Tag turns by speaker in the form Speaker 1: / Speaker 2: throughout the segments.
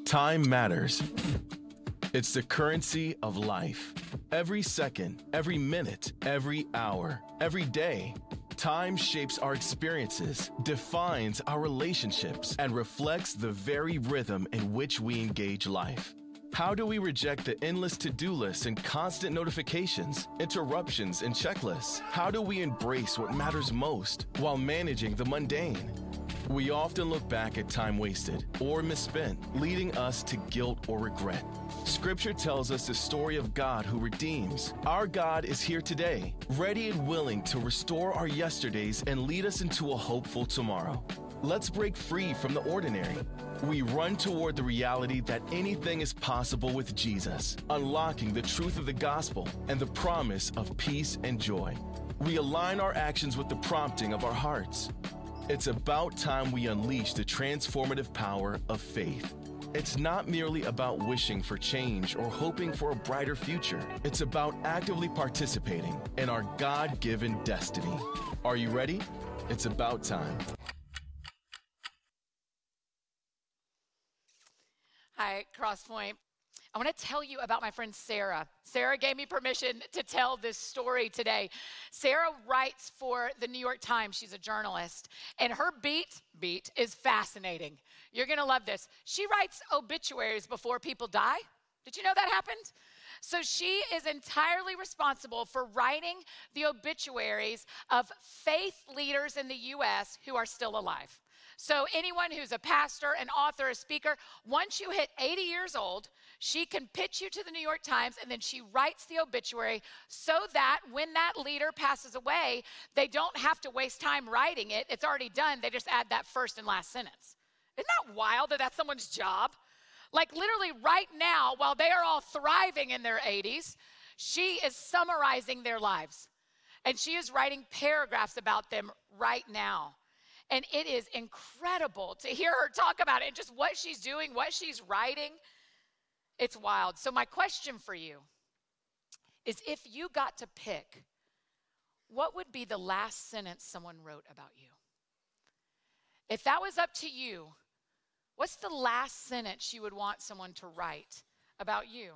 Speaker 1: Time matters. It's the currency of life. Every second, every minute, every hour, every day, time shapes our experiences, defines our relationships, and reflects the very rhythm in which we engage life. How do we reject the endless to-do lists and constant notifications, interruptions, and checklists? How do we embrace what matters most while managing the mundane? We often look back at time wasted or misspent, leading us to guilt or regret. Scripture tells us the story of God who redeems. Our God is here today, ready and willing to restore our yesterdays and lead us into a hopeful tomorrow. Let's break free from the ordinary. We run toward the reality that anything is possible with Jesus, unlocking the truth of the gospel and the promise of peace and joy. We align our actions with the prompting of our hearts. It's about time we unleash the transformative power of faith. It's not merely about wishing for change or hoping for a brighter future. It's about actively participating in our God-given destiny. Are you ready? It's about time.
Speaker 2: Hi, Crosspoint. I want to tell you about my friend Sarah. Sarah gave me permission to tell this story today. Sarah writes for the New York Times. She's a journalist, and her beat is fascinating. You're going to love this. She writes obituaries before people die. Did you know that happened? So she is entirely responsible for writing the obituaries of faith leaders in the U.S. who are still alive. So anyone who's a pastor, an author, a speaker, once you hit 80 years old, she can pitch you to the New York Times, and then she writes the obituary so that when that leader passes away, they don't have to waste time writing it. It's already done. They just add that first and last sentence. Isn't that wild that that's someone's job? Like literally right now, while they are all thriving in their 80s, she is summarizing their lives. And she is writing paragraphs about them right now. And it is incredible to hear her talk about it and just what she's doing, what she's writing. It's wild. So my question for you is, if you got to pick, what would be the last sentence someone wrote about you? If that was up to you, what's the last sentence you would want someone to write about you?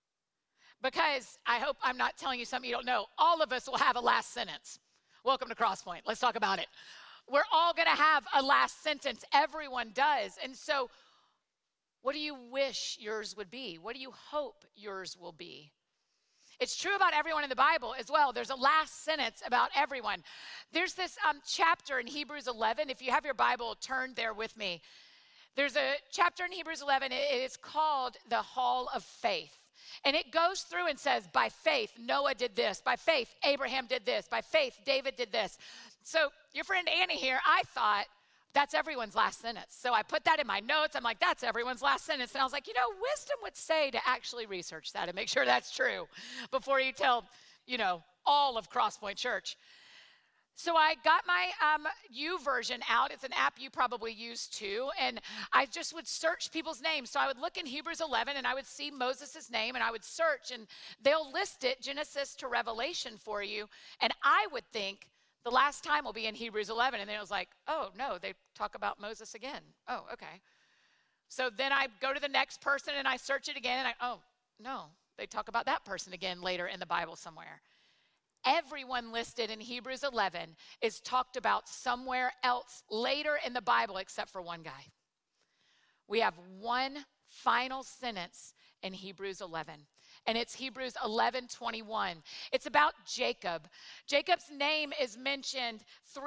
Speaker 2: Because I hope I'm not telling you something you don't know. All of us will have a last sentence. Welcome to Crosspoint. Let's talk about it. We're all going to have a last sentence. Everyone does. And so what do you wish yours would be? What do you hope yours will be? It's true about everyone in the Bible as well. There's a last sentence about everyone. There's this chapter in Hebrews 11. If you have your Bible, turn there with me. There's a chapter in Hebrews 11. It is called the Hall of Faith. And it goes through and says, by faith, Noah did this. By faith, Abraham did this. By faith, David did this. So your friend Annie here, I thought that's everyone's last sentence. So I put that in my notes. I'm like, that's everyone's last sentence. And I was like, wisdom would say to actually research that and make sure that's true before you tell, all of Crosspoint Church. So I got my YouVersion out. It's an app you probably use too. And I just would search people's names. So I would look in Hebrews 11 and I would see Moses' name and I would search and they'll list it Genesis to Revelation for you. And I would think the last time will be in Hebrews 11. And then it was like, oh no, they talk about Moses again. Oh, okay. So then I go to the next person and I search it again. And oh no, they talk about that person again later in the Bible somewhere. Everyone listed in Hebrews 11 is talked about somewhere else later in the Bible except for one guy. We have one final sentence in Hebrews 11, and it's Hebrews 11:21. It's about Jacob. Jacob's name is mentioned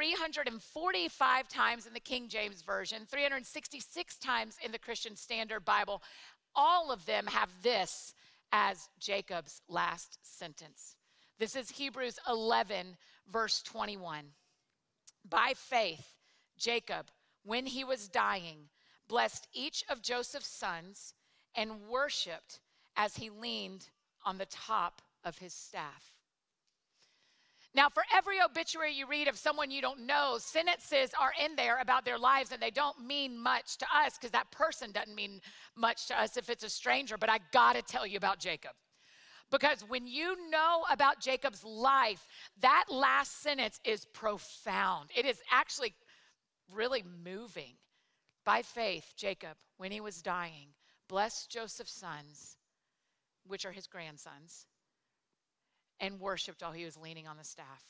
Speaker 2: 345 times in the King James Version, 366 times in the Christian Standard Bible. All of them have this as Jacob's last sentence. This is Hebrews 11, verse 21. By faith, Jacob, when he was dying, blessed each of Joseph's sons and worshiped as he leaned on the top of his staff. Now, for every obituary you read of someone you don't know, sentences are in there about their lives, and they don't mean much to us because that person doesn't mean much to us if it's a stranger. But I got to tell you about Jacob. Because when you know about Jacob's life, that last sentence is profound. It is actually really moving. By faith, Jacob, when he was dying, blessed Joseph's sons, which are his grandsons, and worshiped while he was leaning on the staff.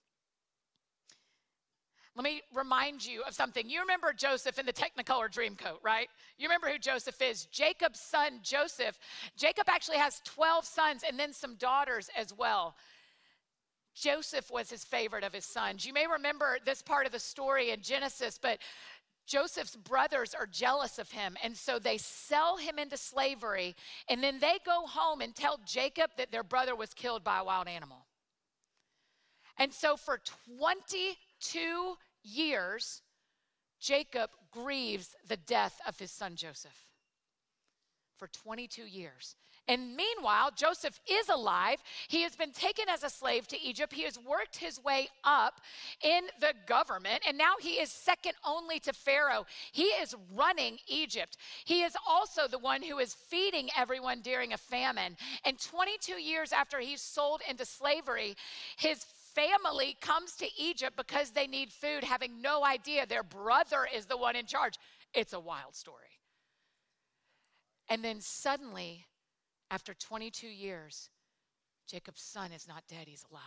Speaker 2: Let me remind you of something. You remember Joseph in the Technicolor Dreamcoat, right? You remember who Joseph is. Jacob's son, Joseph. Jacob actually has 12 sons and then some daughters as well. Joseph was his favorite of his sons. You may remember this part of the story in Genesis, but Joseph's brothers are jealous of him, and so they sell him into slavery, and then they go home and tell Jacob that their brother was killed by a wild animal. And so for 22 years, Jacob grieves the death of his son Joseph. For 22 years. And meanwhile, Joseph is alive. He has been taken as a slave to Egypt. He has worked his way up in the government, and now he is second only to Pharaoh. He is running Egypt. He is also the one who is feeding everyone during a famine. And 22 years after he's sold into slavery, his family comes to Egypt because they need food, having no idea their brother is the one in charge. It's a wild story. And then suddenly, after 22 years, Jacob's son is not dead, he's alive.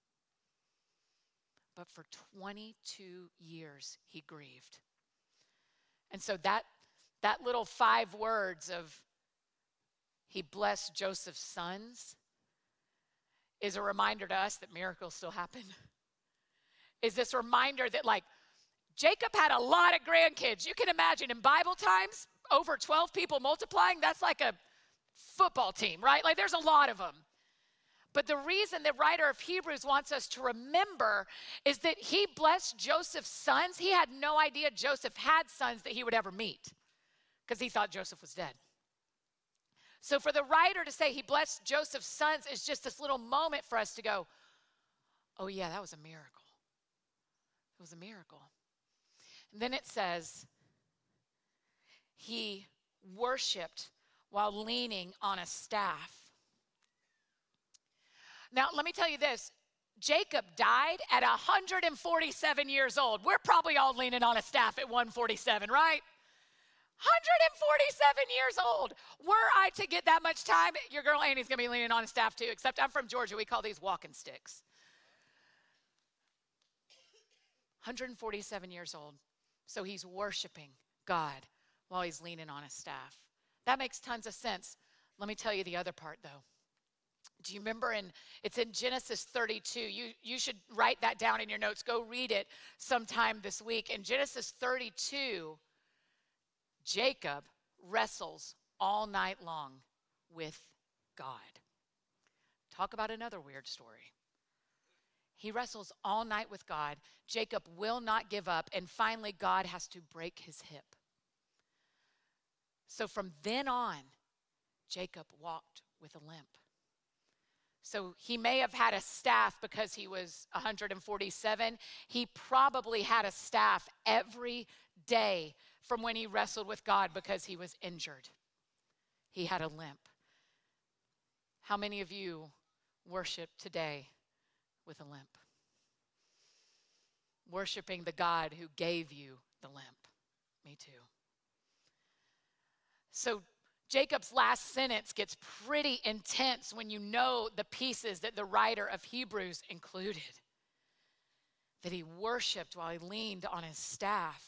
Speaker 2: But for 22 years, he grieved. And so that little 5 words of he blessed Joseph's sons is a reminder to us that miracles still happen. Is this reminder that, like, Jacob had a lot of grandkids. You can imagine in Bible times, over 12 people multiplying, that's like a football team, right? Like, there's a lot of them. But the reason the writer of Hebrews wants us to remember is that he blessed Joseph's sons. He had no idea Joseph had sons that he would ever meet because he thought Joseph was dead. So for the writer to say he blessed Joseph's sons is just this little moment for us to go, oh yeah, that was a miracle. It was a miracle. And then it says, he worshiped while leaning on a staff. Now, let me tell you this. Jacob died at 147 years old. We're probably all leaning on a staff at 147, right? 147 years old. Were I to get that much time, your girl Annie's going to be leaning on a staff too, except I'm from Georgia. We call these walking sticks. 147 years old. So he's worshiping God while he's leaning on a staff. That makes tons of sense. Let me tell you the other part, though. Do you remember it's in Genesis 32. You should write that down in your notes. Go read it sometime this week. In Genesis 32, Jacob wrestles all night long with God. Talk about another weird story. He wrestles all night with God. Jacob will not give up, and finally God has to break his hip. So from then on, Jacob walked with a limp. So he may have had a staff because he was 147. He probably had a staff every day from when he wrestled with God because he was injured. He had a limp. How many of you worship today with a limp? Worshiping the God who gave you the limp. Me too. So Jacob's last sentence gets pretty intense when you know the pieces that the writer of Hebrews included. That he worshiped while he leaned on his staff.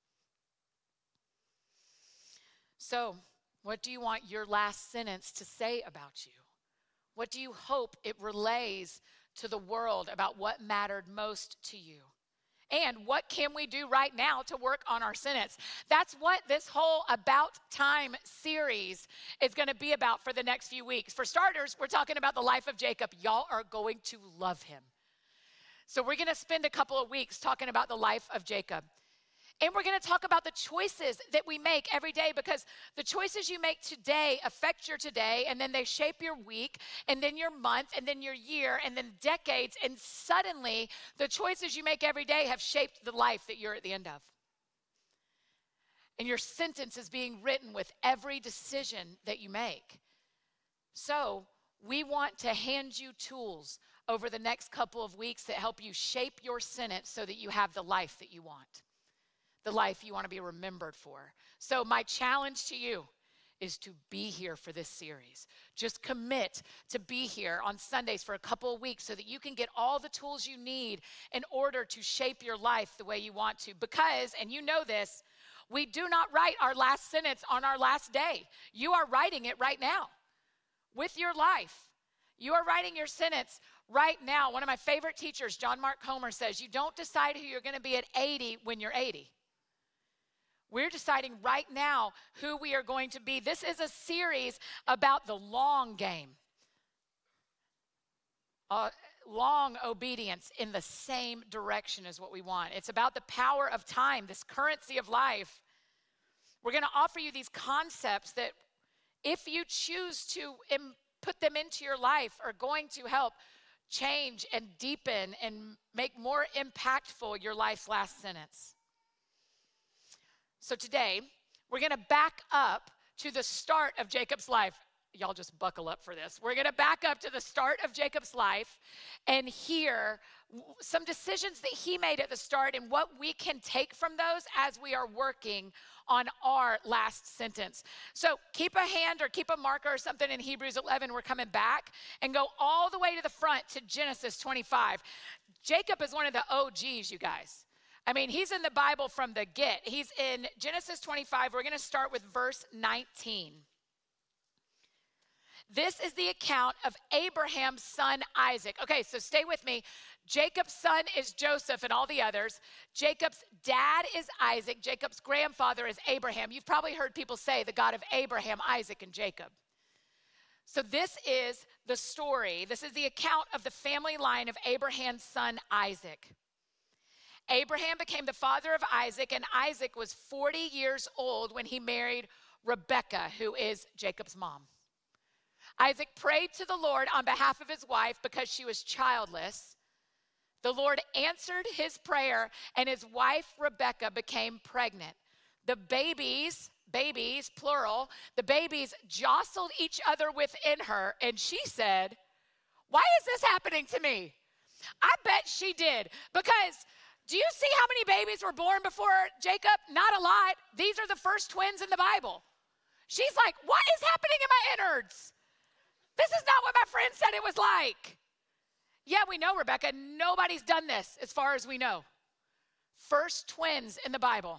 Speaker 2: So, what do you want your last sentence to say about you? What do you hope it relays to the world about what mattered most to you? And what can we do right now to work on our sentence? That's what this whole About Time series is going to be about for the next few weeks. For starters, we're talking about the life of Jacob. Y'all are going to love him. So we're going to spend a couple of weeks talking about the life of Jacob. And we're going to talk about the choices that we make every day, because the choices you make today affect your today, and then they shape your week, and then your month, and then your year, and then decades. And suddenly, the choices you make every day have shaped the life that you're at the end of. And your sentence is being written with every decision that you make. So we want to hand you tools over the next couple of weeks that help you shape your sentence so that you have the life that you want. The life you want to be remembered for. So my challenge to you is to be here for this series. Just commit to be here on Sundays for a couple of weeks so that you can get all the tools you need in order to shape your life the way you want to. Because, and you know this, we do not write our last sentence on our last day. You are writing it right now with your life. You are writing your sentence right now. One of my favorite teachers, John Mark Comer, says, you don't decide who you're going to be at 80 when you're 80. We're deciding right now who we are going to be. This is a series about the long game. Long obedience in the same direction is what we want. It's about the power of time, this currency of life. We're going to offer you these concepts that if you choose to put them into your life are going to help change and deepen and make more impactful your life's last sentence. So today, we're going to back up to the start of Jacob's life. Y'all just buckle up for this. We're going to back up to the start of Jacob's life and hear some decisions that he made at the start and what we can take from those as we are working on our last sentence. So keep a hand or keep a marker or something in Hebrews 11. We're coming back and go all the way to the front to Genesis 25. Jacob is one of the OGs, you guys. I mean, he's in the Bible from the get. He's in Genesis 25. We're going to start with verse 19. This is the account of Abraham's son Isaac. Okay, so stay with me. Jacob's son is Joseph and all the others. Jacob's dad is Isaac. Jacob's grandfather is Abraham. You've probably heard people say the God of Abraham, Isaac, and Jacob. So this is the story. This is the account of the family line of Abraham's son Isaac. Abraham became the father of Isaac, and Isaac was 40 years old when he married Rebekah, who is Jacob's mom. Isaac prayed to the Lord on behalf of his wife because she was childless. The Lord answered his prayer, and his wife Rebekah became pregnant. The babies, plural, the babies jostled each other within her, and she said, "Why is this happening to me?" I bet she did, because do you see how many babies were born before Jacob? Not a lot. These are the first twins in the Bible. She's like, what is happening in my innards? This is not what my friend said it was like. Yeah, we know, Rebecca, nobody's done this as far as we know. First twins in the Bible.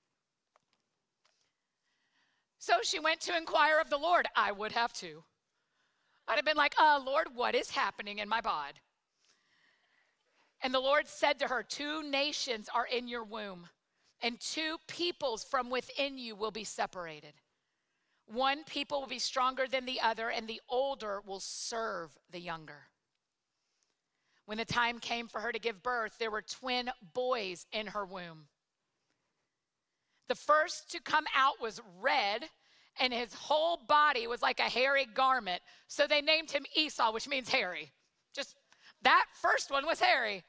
Speaker 2: So she went to inquire of the Lord. I would have too. I'd have been like, Lord, what is happening in my bod? And the Lord said to her, 2 nations are in your womb, and 2 peoples from within you will be separated. One people will be stronger than the other, and the older will serve the younger. When the time came for her to give birth, there were twin boys in her womb. The first to come out was red, and his whole body was like a hairy garment. So they named him Esau, which means hairy. Just that first one was hairy.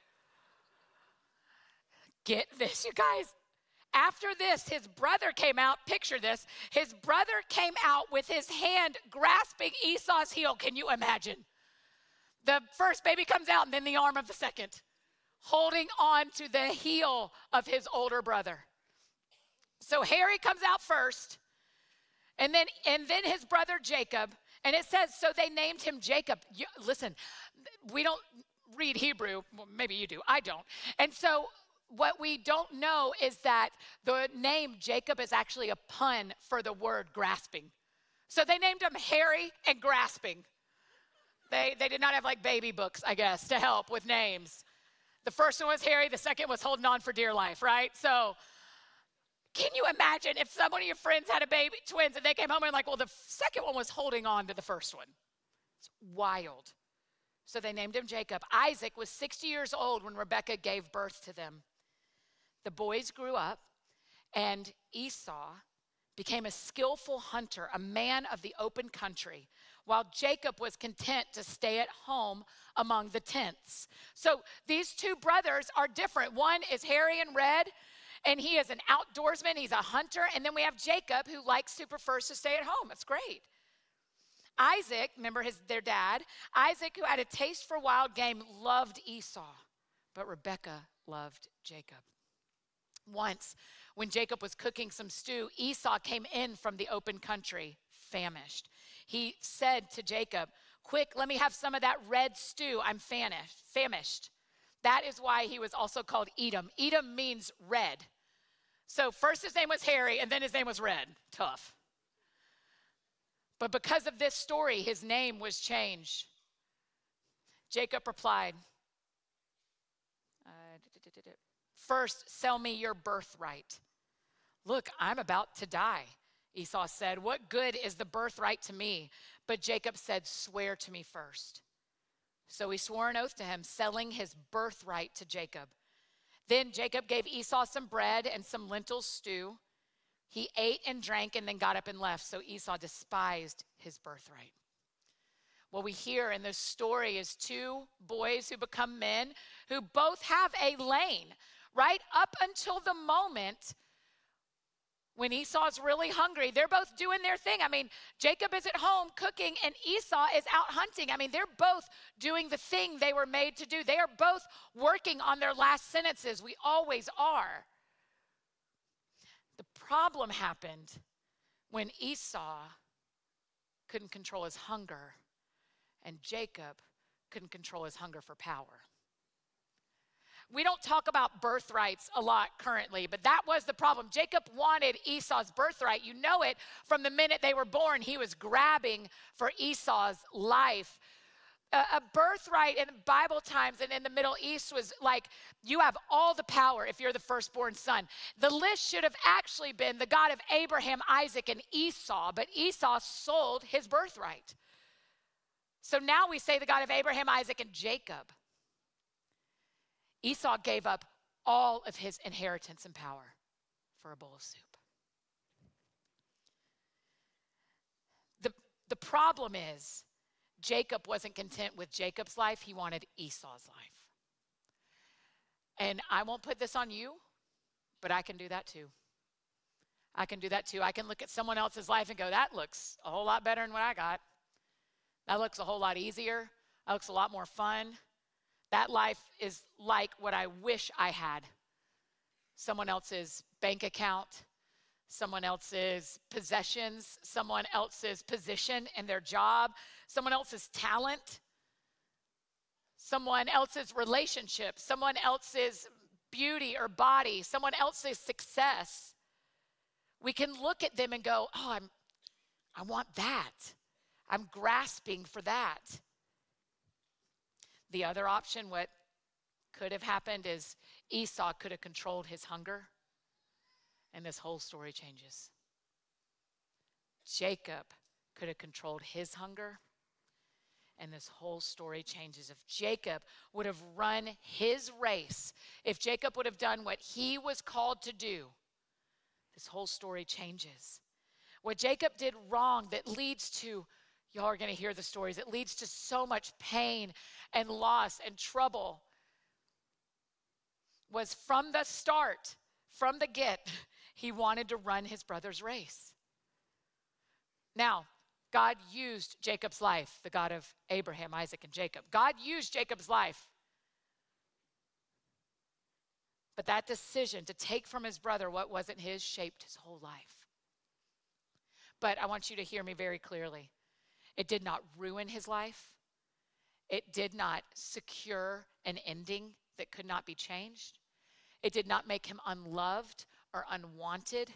Speaker 2: Get this, you guys. After this, his brother came out. Picture this. His brother came out with his hand grasping Esau's heel. Can you imagine? The first baby comes out, and then the arm of the second, holding on to the heel of his older brother. So Harry comes out first, and then his brother Jacob. And it says, so they named him Jacob. Listen, we don't read Hebrew. Well, maybe you do. I don't. And so what we don't know is that the name Jacob is actually a pun for the word grasping. So they named him Harry and Grasping. They did not have like baby books, I guess, to help with names. The first one was Harry. The second was holding on for dear life, right? So can you imagine if some of your friends had a baby, twins, and they came home and like, well, the second one was holding on to the first one. It's wild. So they named him Jacob. Isaac was 60 years old when Rebekah gave birth to them. The boys grew up, and Esau became a skillful hunter, a man of the open country, while Jacob was content to stay at home among the tents. So these 2 brothers are different. One is hairy and red, and he is an outdoorsman. He's a hunter. And then we have Jacob, who prefers to stay at home. It's great. Isaac, remember their dad, Isaac, who had a taste for wild game, loved Esau, but Rebekah loved Jacob. Once, when Jacob was cooking some stew, Esau came in from the open country, famished. He said to Jacob, quick, let me have some of that red stew. I'm famished. That is why he was also called Edom. Edom means red. So first his name was Harry, and then his name was Red. Tough. But because of this story, his name was changed. Jacob replied, first, sell me your birthright. Look, I'm about to die. Esau said, what good is the birthright to me? But Jacob said, swear to me first. So he swore an oath to him, selling his birthright to Jacob. Then Jacob gave Esau some bread and some lentil stew. He ate and drank and then got up and left. So Esau despised his birthright. What we hear in this story is two boys who become men who both have a lane, right? Up until the moment when Esau's really hungry, they're both doing their thing. I mean, Jacob is at home cooking and Esau is out hunting. I mean, they're both doing the thing they were made to do. They are both working on their last sentences. We always are. The problem happened when Esau couldn't control his hunger and Jacob couldn't control his hunger for power. We don't talk about birthrights a lot currently, but that was the problem. Jacob wanted Esau's birthright. You know it from the minute they were born. He was grabbing for Esau's life. A birthright in Bible times and in the Middle East was like, you have all the power if you're the firstborn son. The list should have actually been the God of Abraham, Isaac, and Esau, but Esau sold his birthright. So now we say the God of Abraham, Isaac, and Jacob. Esau gave up all of his inheritance and power for a bowl of soup. The problem is, Jacob wasn't content with Jacob's life. He wanted Esau's life. And I won't put this on you, but I can do that too. I can do that too. I can look at someone else's life and go, that looks a whole lot better than what I got. That looks a whole lot easier. That looks a lot more fun. That life is like what I wish I had. Someone else's bank account, someone else's possessions, someone else's position in their job, someone else's talent, someone else's relationship, someone else's beauty or body, someone else's success. We can look at them and go, oh, I want that. I'm grasping for that. The other option, what could have happened is Esau could have controlled his hunger, and this whole story changes. Jacob could have controlled his hunger, and this whole story changes. If Jacob would have run his race, if Jacob would have done what he was called to do, this whole story changes. What Jacob did wrong that leads to, y'all are going to hear the stories, it leads to so much pain and loss and trouble, was from the start, from the get, he wanted to run his brother's race. Now, God used Jacob's life, the God of Abraham, Isaac, and Jacob. God used Jacob's life. But that decision to take from his brother what wasn't his shaped his whole life. But I want you to hear me very clearly. It did not ruin his life. It did not secure an ending that could not be changed. It did not make him unloved or unwanted.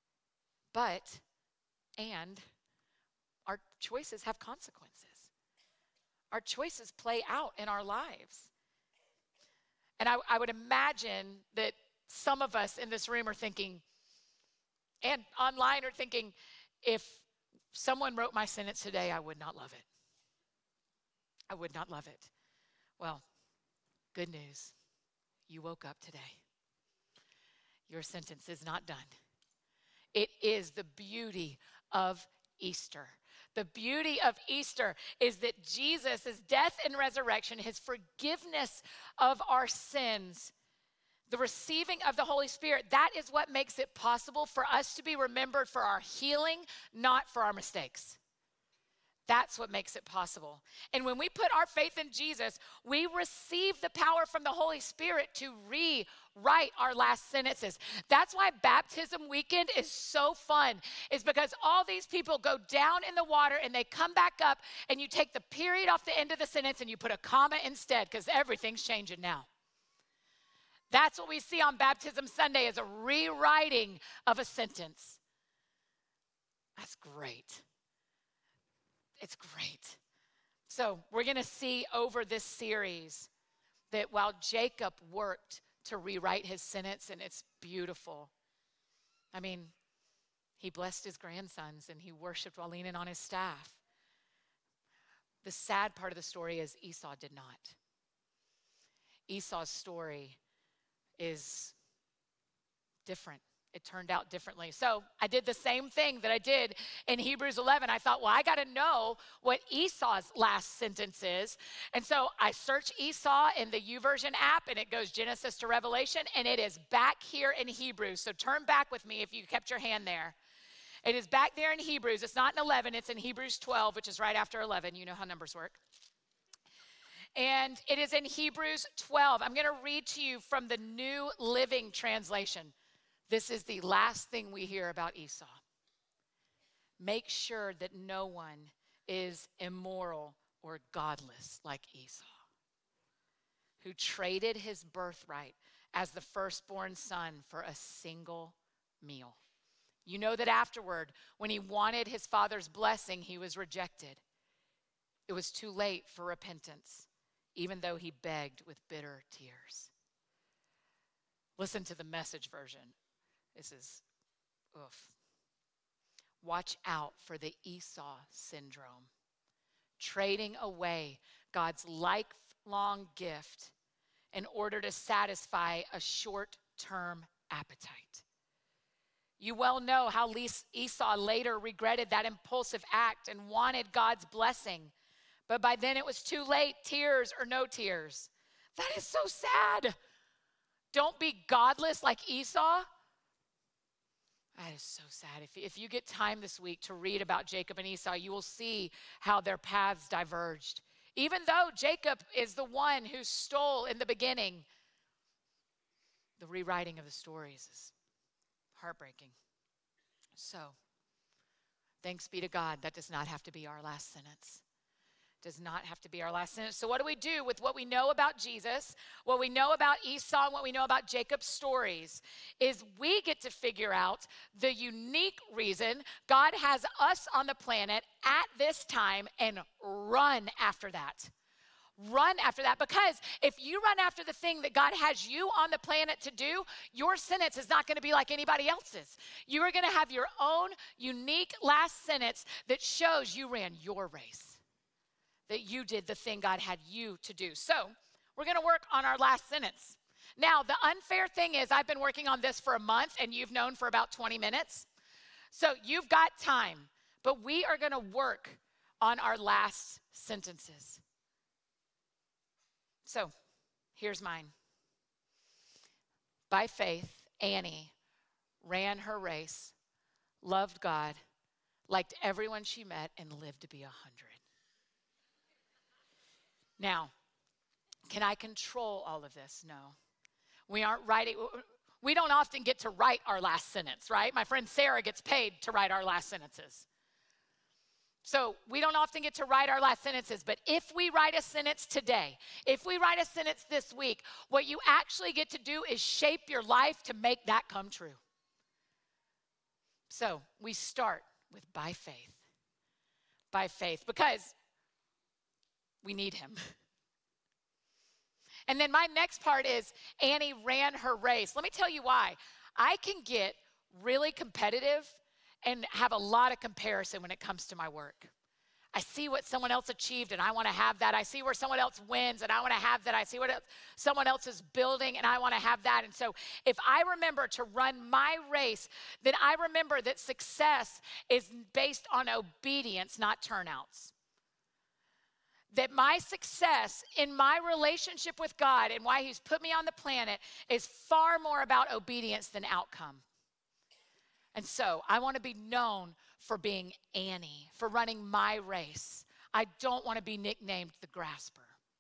Speaker 2: And our choices have consequences. Our choices play out in our lives. And I would imagine that some of us in this room are thinking, and online are thinking, if someone wrote my sentence today, I would not love it. I would not love it. Well, good news. You woke up today. Your sentence is not done. It is the beauty of Easter. The beauty of Easter is that Jesus' death and resurrection, his forgiveness of our sins, the receiving of the Holy Spirit, that is what makes it possible for us to be remembered for our healing, not for our mistakes. That's what makes it possible. And when we put our faith in Jesus, we receive the power from the Holy Spirit to rewrite our last sentences. That's why baptism weekend is so fun, is because all these people go down in the water and they come back up, and you take the period off the end of the sentence and you put a comma instead, because everything's changing now. That's what we see on Baptism Sunday, is a rewriting of a sentence. That's great. It's great. So we're going to see over this series that while Jacob worked to rewrite his sentence, and it's beautiful. I mean, he blessed his grandsons and he worshiped while leaning on his staff. The sad part of the story is Esau did not. Esau's story is different. It turned out differently. So I did the same thing that I did in Hebrews 11. I thought, well, I got to know what Esau's last sentence is. And so I searched Esau in the YouVersion app, and it goes Genesis to Revelation, and it is back here in Hebrews. So turn back with me if you kept your hand there. It is back there in Hebrews. It's not in 11. It's in Hebrews 12, which is right after 11. You know how numbers work. And it is in Hebrews 12. I'm going to read to you from the New Living Translation. This is the last thing we hear about Esau. Make sure that no one is immoral or godless like Esau, who traded his birthright as the firstborn son for a single meal. You know that afterward, when he wanted his father's blessing, he was rejected. It was too late for repentance, even though he begged with bitter tears. Listen to the Message version. This is, oof. Watch out for the Esau syndrome. Trading away God's lifelong gift in order to satisfy a short-term appetite. You well know how Esau later regretted that impulsive act and wanted God's blessing. But by then it was too late, tears or no tears. That is so sad. Don't be godless like Esau. That is so sad. If you get time this week to read about Jacob and Esau, you will see how their paths diverged. Even though Jacob is the one who stole in the beginning, the rewriting of the stories is heartbreaking. So, thanks be to God, that does not have to be our last sentence. Does not have to be our last sentence. So what do we do with what we know about Jesus, what we know about Esau, and what we know about Jacob's stories? Is we get to figure out the unique reason God has us on the planet at this time and run after that. Run after that, because if you run after the thing that God has you on the planet to do, your sentence is not going to be like anybody else's. You are going to have your own unique last sentence that shows you ran your race, that you did the thing God had you to do. So we're going to work on our last sentence. Now, the unfair thing is I've been working on this for a month, and you've known for about 20 minutes. So you've got time, but we are going to work on our last sentences. So here's mine. By faith, Annie ran her race, loved God, liked everyone she met, and lived to be 100. Now, can I control all of this? No. We aren't writing. We don't often get to write our last sentence, right? My friend Sarah gets paid to write our last sentences. So we don't often get to write our last sentences, but if we write a sentence today, if we write a sentence this week, what you actually get to do is shape your life to make that come true. So we start with by faith. By faith, because we need him. And then my next part is Annie ran her race. Let me tell you why. I can get really competitive and have a lot of comparison when it comes to my work. I see what someone else achieved and I want to have that. I see where someone else wins and I want to have that. I see what someone else is building and I want to have that. And so if I remember to run my race, then I remember that success is based on obedience, not turnouts. That my success in my relationship with God and why he's put me on the planet is far more about obedience than outcome. And so I want to be known for being Annie, for running my race. I don't want to be nicknamed the grasper.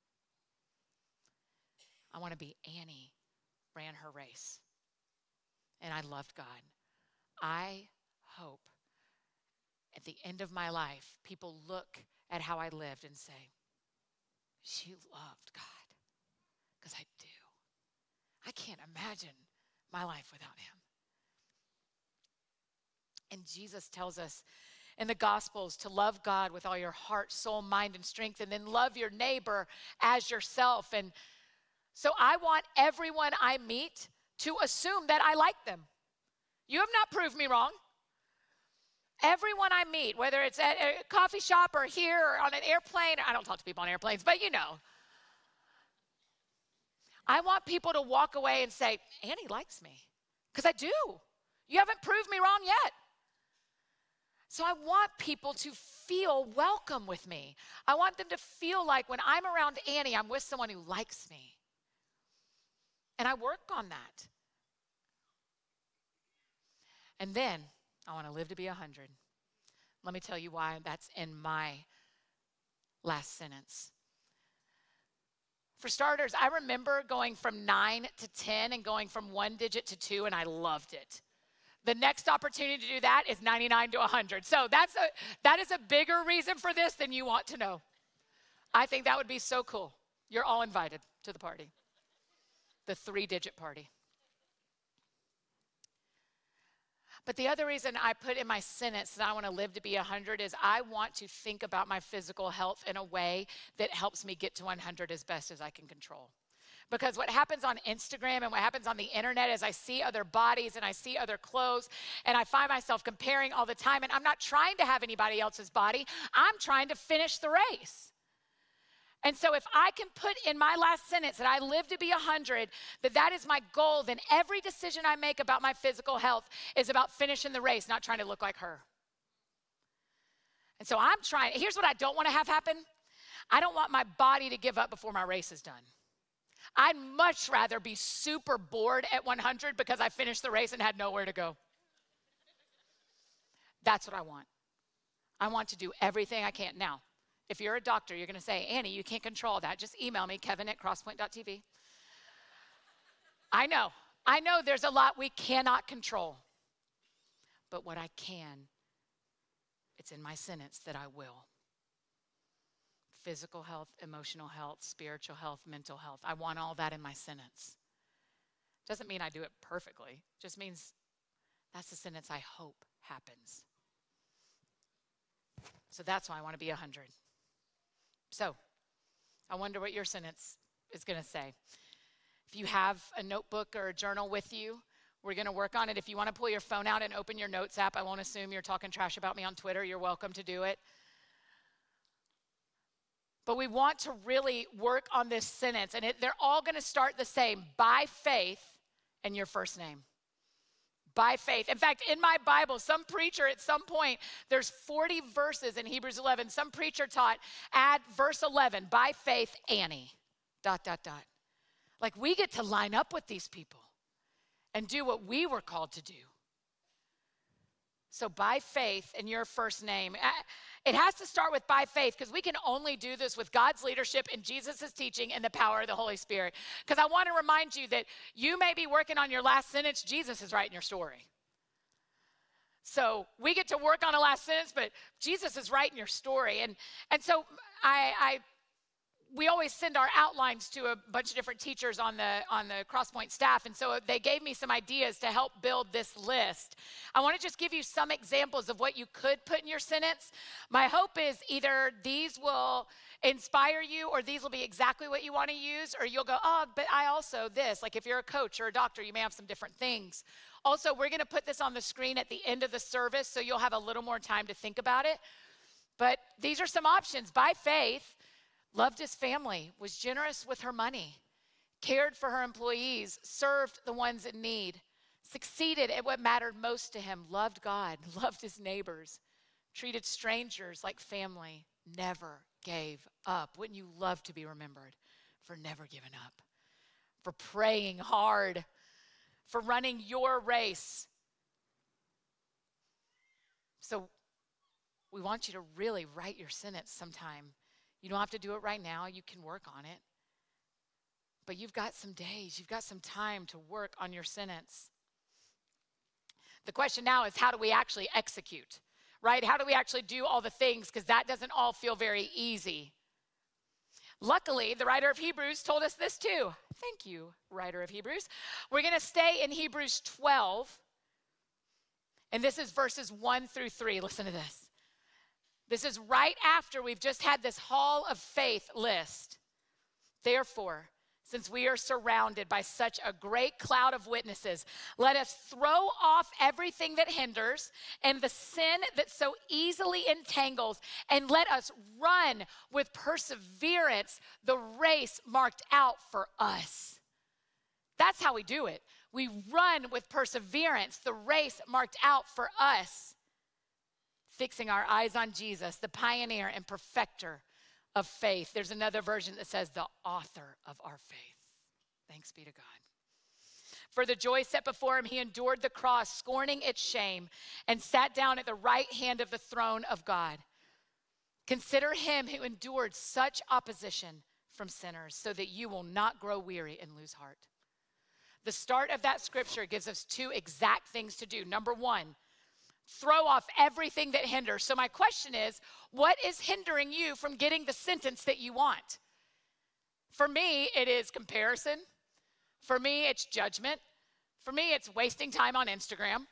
Speaker 2: I want to be Annie ran her race. And I loved God. I hope at the end of my life, people look at how I lived and say, she loved God. Because I do. I can't imagine my life without him. And Jesus tells us in the Gospels to love God with all your heart, soul, mind, and strength, and then love your neighbor as yourself. And so I want everyone I meet to assume that I like them. You have not proved me wrong. Everyone I meet, whether it's at a coffee shop or here or on an airplane, I don't talk to people on airplanes, but you know. I want people to walk away and say, Annie likes me, because I do. You haven't proved me wrong yet. So I want people to feel welcome with me. I want them to feel like when I'm around Annie, I'm with someone who likes me. And I work on that. And then I want to live to be 100. Let me tell you why that's in my last sentence. For starters, I remember going from 9 to 10 and going from 1 digit to 2, and I loved it. The next opportunity to do that is 99 to 100. So that is a bigger reason for this than you want to know. I think that would be so cool. You're all invited to the party, the 3-digit party. But the other reason I put in my sentence that I want to live to be 100 is I want to think about my physical health in a way that helps me get to 100 as best as I can control. Because what happens on Instagram and what happens on the internet is I see other bodies and I see other clothes and I find myself comparing all the time, and I'm not trying to have anybody else's body. I'm trying to finish the race. And so if I can put in my last sentence that I live to be 100, that is my goal, then every decision I make about my physical health is about finishing the race, not trying to look like her. And so I'm trying. Here's what I don't want to have happen. I don't want my body to give up before my race is done. I'd much rather be super bored at 100 because I finished the race and had nowhere to go. That's what I want. I want to do everything I can. Now, if you're a doctor, you're going to say, Annie, you can't control that. Just email me, kevin@crosspoint.tv. I know there's a lot we cannot control. But what I can, it's in my sentence that I will. Physical health, emotional health, spiritual health, mental health. I want all that in my sentence. Doesn't mean I do it perfectly. Just means that's the sentence I hope happens. So that's why I want to be 100. So I wonder what your sentence is going to say. If you have a notebook or a journal with you, we're going to work on it. If you want to pull your phone out and open your notes app, I won't assume you're talking trash about me on Twitter. You're welcome to do it. But we want to really work on this sentence, and they're all going to start the same: by faith and your first name. By faith. In fact, in my Bible, some preacher at some point, there's 40 verses in Hebrews 11. Some preacher taught, add verse 11, by faith, Annie, ... Like we get to line up with these people and do what we were called to do. So by faith in your first name, it has to start with by faith, because we can only do this with God's leadership and Jesus' teaching and the power of the Holy Spirit. Because I want to remind you that you may be working on your last sentence, Jesus is writing your story. So we get to work on a last sentence, but Jesus is writing your story. And so we always send our outlines to a bunch of different teachers on the Crosspoint staff. And so they gave me some ideas to help build this list. I want to just give you some examples of what you could put in your sentence. My hope is either these will inspire you, or these will be exactly what you want to use, or you'll go, oh, but I also this. Like if you're a coach or a doctor, you may have some different things. Also, we're going to put this on the screen at the end of the service, so you'll have a little more time to think about it. But these are some options. By faith, loved his family, was generous with her money, cared for her employees, served the ones in need, succeeded at what mattered most to him, loved God, loved his neighbors, treated strangers like family, never gave up. Wouldn't you love to be remembered for never giving up, for praying hard, for running your race? So we want you to really write your sentence sometime. You don't have to do it right now. You can work on it. But you've got some days, you've got some time to work on your sentence. The question now is, how do we actually execute, right? How do we actually do all the things? Because that doesn't all feel very easy. Luckily, the writer of Hebrews told us this too. Thank you, writer of Hebrews. We're going to stay in Hebrews 12. And this is verses 1 through 3. Listen to this. This is right after we've just had this hall of faith list. Therefore, since we are surrounded by such a great cloud of witnesses, let us throw off everything that hinders and the sin that so easily entangles, and let us run with perseverance the race marked out for us. That's how we do it. We run with perseverance the race marked out for us, fixing our eyes on Jesus, the pioneer and perfecter of faith. There's another version that says the author of our faith. Thanks be to God. For the joy set before him, he endured the cross, scorning its shame, and sat down at the right hand of the throne of God. Consider him who endured such opposition from sinners, so that you will not grow weary and lose heart. The start of that scripture gives us two exact things to do. Number one, throw off everything that hinders. So my question is, what is hindering you from getting the sentence that you want? For me, it is comparison. For me, it's judgment. For me, it's wasting time on Instagram.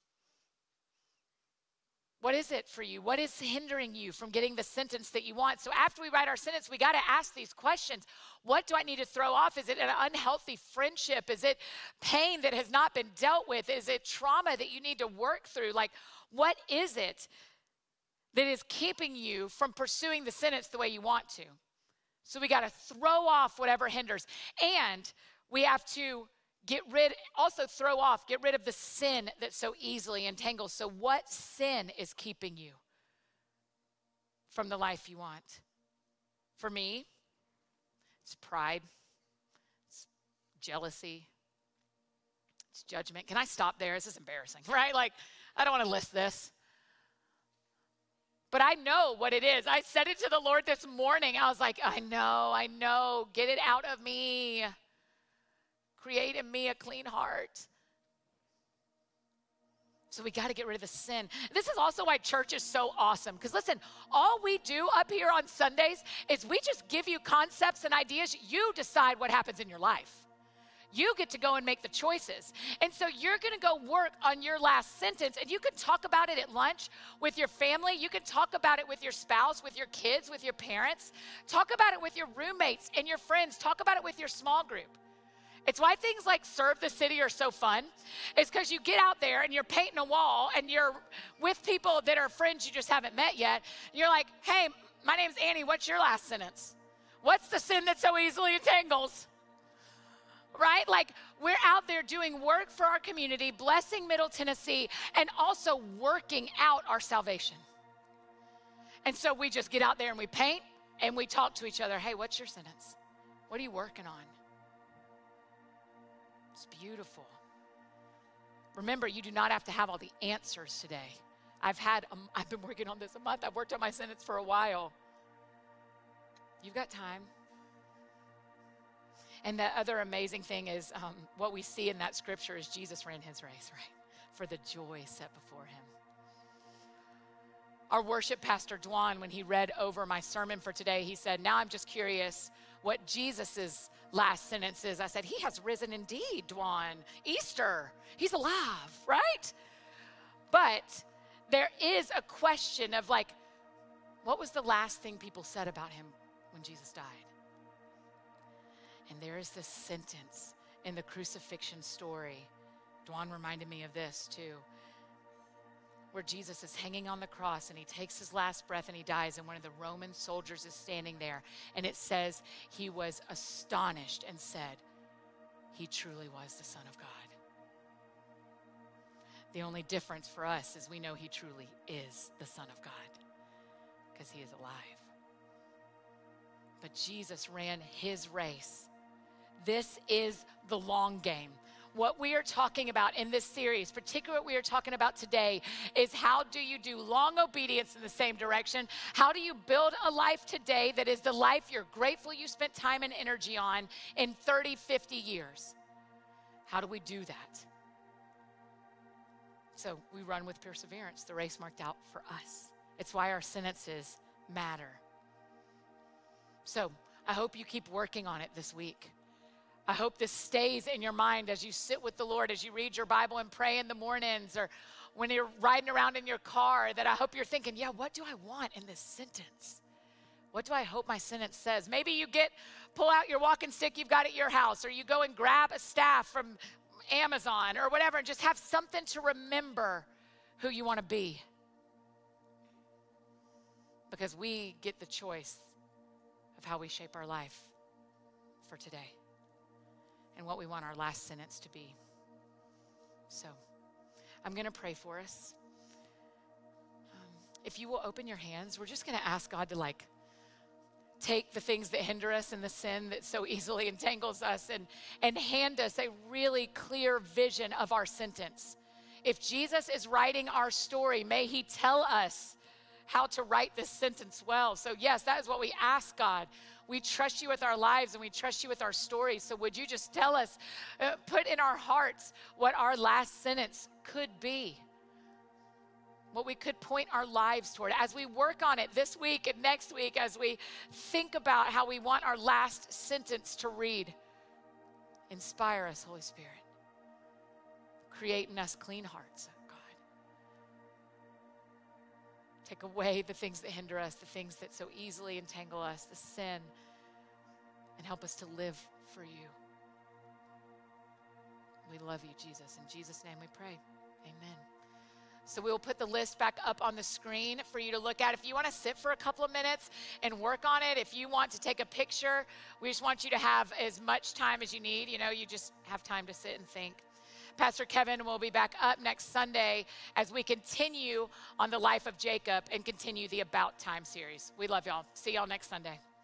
Speaker 2: What is it for you? What is hindering you from getting the sentence that you want? So after we write our sentence, we got to ask these questions. What do I need to throw off? Is it an unhealthy friendship? Is it pain that has not been dealt with? Is it trauma that you need to work through? Like, what is it that is keeping you from pursuing the sentence the way you want to? So we got to throw off whatever hinders. And we have to get rid of the sin that so easily entangles. So what sin is keeping you from the life you want? For me, it's pride, it's jealousy, it's judgment. Can I stop there? This is embarrassing, right? Like, I don't want to list this. But I know what it is. I said it to the Lord this morning. I was like, I know. Get it out of me. Create in me a clean heart. So we got to get rid of the sin. This is also why church is so awesome. Because listen, all we do up here on Sundays is we just give you concepts and ideas. You decide what happens in your life. You get to go and make the choices. And so you're going to go work on your last sentence, and you can talk about it at lunch with your family. You can talk about it with your spouse, with your kids, with your parents. Talk about it with your roommates and your friends. Talk about it with your small group. It's why things like Serve the City are so fun. It's because you get out there and you're painting a wall and you're with people that are friends you just haven't met yet. And you're like, hey, my name's Annie. What's your last sentence? What's the sin that so easily entangles? Right? Like, we're out there doing work for our community, blessing Middle Tennessee, and also working out our salvation. And so we just get out there and we paint and we talk to each other. Hey, what's your sentence? What are you working on? It's beautiful. Remember, you do not have to have all the answers today. I've been working on this a month. I've worked on my sentence for a while. You've got time. And the other amazing thing is what we see in that scripture is Jesus ran his race, right? For the joy set before him. Our worship pastor, Dwan, when he read over my sermon for today, he said, now I'm just curious what Jesus's last sentence is. I said, he has risen indeed, Dwan. Easter, he's alive, right? But there is a question of like, what was the last thing people said about him when Jesus died? And there is this sentence in the crucifixion story. Dwan reminded me of this too, where Jesus is hanging on the cross and he takes his last breath and he dies, and one of the Roman soldiers is standing there, and it says he was astonished and said, he truly was the Son of God. The only difference for us is we know he truly is the Son of God because he is alive. But Jesus ran his race. This is the long game. what we are talking about in this series, particularly what we are talking about today, is how do you do long obedience in the same direction? How do you build a life today that is the life you're grateful you spent time and energy on in 30, 50 years? How do we do that? So we run with perseverance, the race marked out for us. It's why our sentences matter. So I hope you keep working on it this week. I hope this stays in your mind as you sit with the Lord, as you read your Bible and pray in the mornings, or when you're riding around in your car, that I hope you're thinking, yeah, what do I want in this sentence? What do I hope my sentence says? Maybe you pull out your walking stick you've got at your house, or you go and grab a staff from Amazon or whatever, and just have something to remember who you want to be. Because we get the choice of how we shape our life for today and what we want our last sentence to be. So I'm going to pray for us. If you will open your hands, we're just going to ask God to take the things that hinder us and the sin that so easily entangles us and hand us a really clear vision of our sentence. If Jesus is writing our story, may he tell us how to write this sentence well. So yes, that is what we ask God. We trust you with our lives and we trust you with our stories. So would you just tell us, put in our hearts what our last sentence could be? What we could point our lives toward as we work on it this week and next week, as we think about how we want our last sentence to read. Inspire us, Holy Spirit. Create in us clean hearts, God. Take away the things that hinder us, the things that so easily entangle us, the sin, and help us to live for you. We love you, Jesus. In Jesus' name we pray. Amen. So we'll put the list back up on the screen for you to look at. If you want to sit for a couple of minutes and work on it, if you want to take a picture, we just want you to have as much time as you need. You just have time to sit and think. Pastor Kevin will be back up next Sunday as we continue on the life of Jacob and continue the About Time series. We love y'all. See y'all next Sunday.